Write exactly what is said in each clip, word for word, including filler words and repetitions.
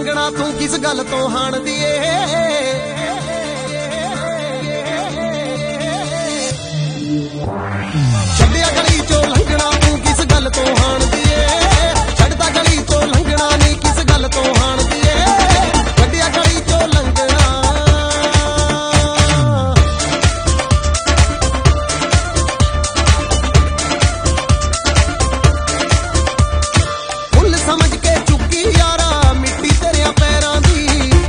ਲੰਘਣਾ ਤੂੰ ਕਿਸ ਗੱਲ ਤੋਂ ਹਾਣਦੀ ਏ। ਛੱਡਿਆ ਗਲੀ ਚੋਂ ਲੰਘਣਾ ਤੂੰ ਕਿਸ ਗੱਲ ਤੋਂ ਹਾਣਦੀ ਏ। ਛੱਡਦਾ ਗਲੀ ਚੋਂ ਲੰਘਣਾ ਨਹੀਂ ਕਿਸ ਗੱਲ ਤੋਂ ਹਾਣਦੀ ਏ। ਛੱਡਿਆ ਗਲੀ ਚੋਂ ਲੰਘਣਾ ਫੁੱਲ ਸਮਝ ਕੇ ਚੁੱਕੀ ਯਾਰਾ ਮਿੱਟੀ ਤੇਰਿਆਂ ਪੈਰਾਂ ਦੀ।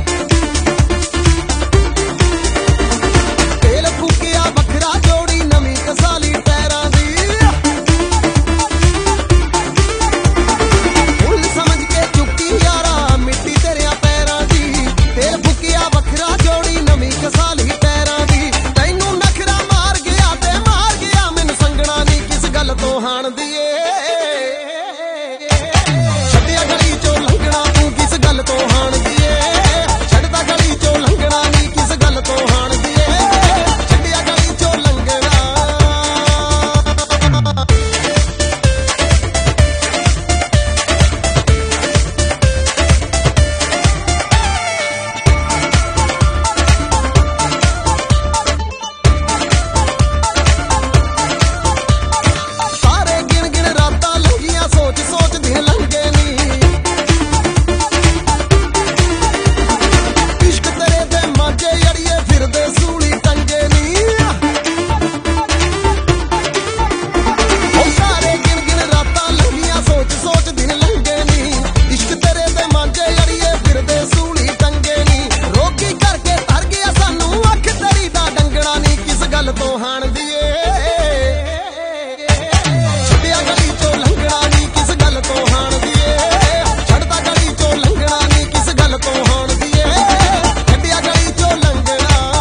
ਤੇਲ ਫੂਕਿਆ ਵੱਖਰਾ ਜੋੜੀ ਨਵੀਂ ਕਸਾਲੀ ਟੈਰਾਂ ਦੀ। ਫੁੱਲ ਸਮਝ ਕੇ ਚੁੱਕੀ ਯਾਰਾ ਮਿੱਟੀ ਤੇਰਿਆਂ ਪੈਰਾਂ ਦੀ। ਤੇਲ ਫੂਕਿਆ ਵੱਖਰਾ ਜੋੜੀ ਨਵੀਂ ਕਸਾਲੀ ਟੈਰਾਂ ਦੀ। ਤੈਨੂੰ ਨਖਰਾ ਮਾਰ ਗਿਆ ਤੇ ਮਾਰ ਗਿਆ ਮੈਨੂੰ ਸੰਗਣਾ ਨਹੀਂ ਕਿਸ ਗੱਲ ਤੋਂ ਹਾਣਦੀ ਏ। ਛੱਡਿਆ ਗਲੀ ਚੋਂ ਲੰਘਣਾ ਤੂੰ ਕਿਸ ਗੱਲ ਤੋਂ ਹਾਣਦੀ ਏ। ਛੱਡਦਾ ਗਲੀ ਚੋਂ ਲੰਘਣਾ ਨਹੀਂ ਕਿਸ ਗੱਲ ਤੋਂ ਹਾਣਦੀ ਏ। ਛੱਡਿਆ ਗਲੀ ਚੋਂ ਲੰਘਣਾ ਸਾਰੇ ਗਿਣ ਗਿਣ ਰਾਤਾਂ ਲੰਘੀਆਂ ਸੋਚ ਸੋਚ ਦਿਨ ਲੰਘੇ ਨੀ। ਇਸ਼ਕ ਤੇਰੇ ਦੇ ਮਾਝੇ ਅੜੀਏ ਫਿਰਦੇ ਸੂਲੀ ਟੰਗੇ ਨੀ। ਉਹ ਸਾਰੇ ਗਿਣ ਗਿਣ ਰਾਤਾਂ ਲੰਘੀਆਂ ਸੋਚ ਸੋਚ ਦਿਨ ਲੰਘੇ ਨੀ। ਇਸ਼ਕ ਤੇਰੇ ਦੇ ਮਾਝੇ ਅੜੀਏ ਫਿਰਦੇ ਸੂਲੀ ਟੰਗੇ ਨੀ। ਰੋਗੀ ਕਰਕੇ ਧਰ ਗਿਆ ਸਾਨੂੰ ਅੱਖ ਤੇਰੀ ਦਾ ਡੰਗਣਾ ਨਹੀਂ ਕਿਸ ਗੱਲ ਤੋਂ ਹਾਣਦੀ ਏ। ਛੱਡਿਆ ਗਲੀ ਚੋਂ ਲੰਘਣਾ ਨਹੀਂ ਕਿਸ ਗੱਲ ਤੋਂ ਹਾਣਦੀ ਏ। ਛੱਡਦਾ ਗਲੀ ਚੋਂ ਲੰਘਣਾ ਨਹੀਂ ਕਿਸ ਗੱਲ ਤੋਂ ਹਾਣਦੀ ਏ। ਛੱਡਿਆ ਗਲੀ ਚੋਂ ਲੰਘਣਾ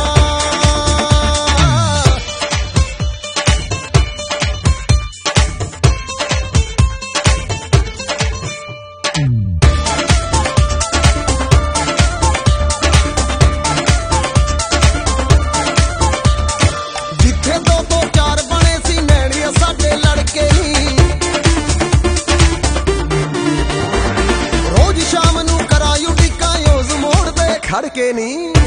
ਜਿੱਥੇ ਦੋ ਦੋ ਚਾਰ ਬਣੇ ਸੀ ਨੈਣੀਆਂ ਸਾਡੇ ਲੜਕੇ ਨੀ। ਰੋਜ਼ ਸ਼ਾਮ ਨੂੰ ਕਰਾਇਓ ਟਿੱਕਾ ਯੋਜ਼ ਮੋੜ ਤੇ ਖੜ ਕੇ ਨੀ।